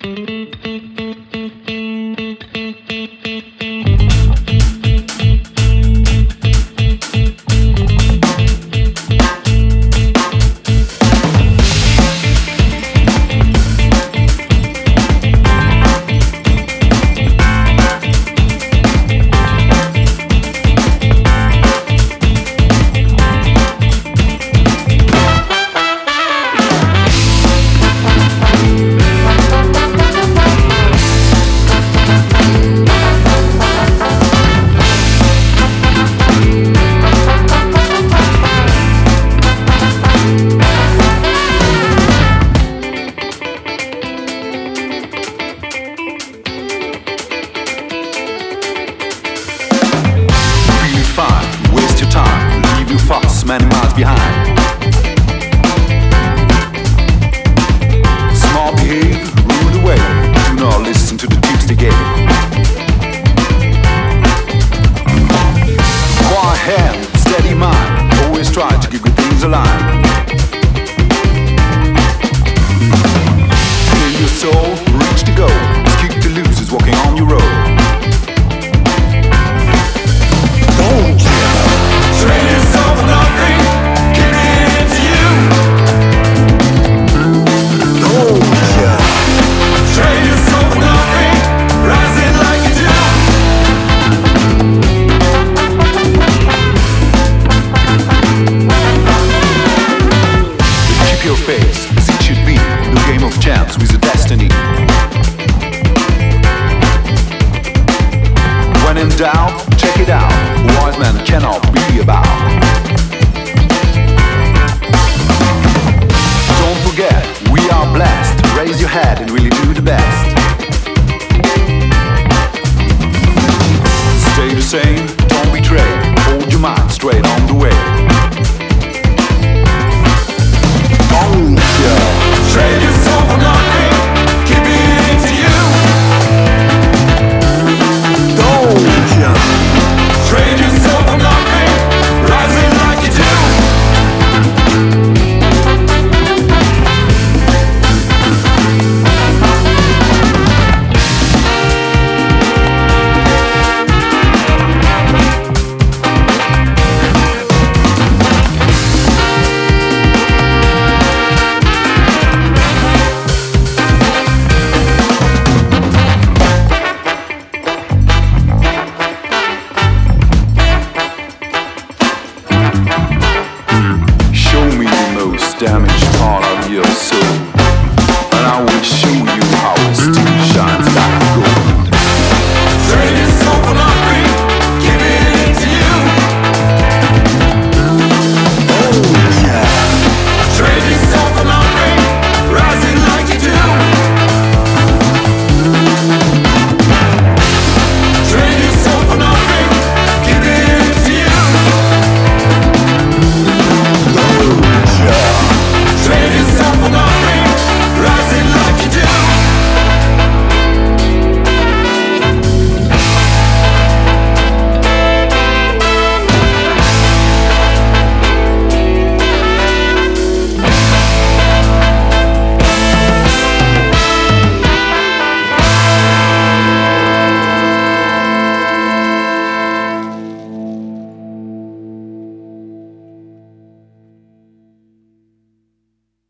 Many miles behind. Small behave, rule the way. Do not listen to the tips they gave. Quiet hand, steady mind. Always try to keep good things aligned. In your soul, reach the goal. Kick the losers walking on your road. Don't give up. Train yourself for nothing. Keep it into you. Don't give up. Train yourself for nothing. Rising like you do. Keep your face as it should be. No game of chance with a destiny. When in doubt, check it out. Wise man cannot be about. Don't forget, we are blessed. Raise your head and really do the best. Stay the same, don't betray. Hold your mind straight on the way.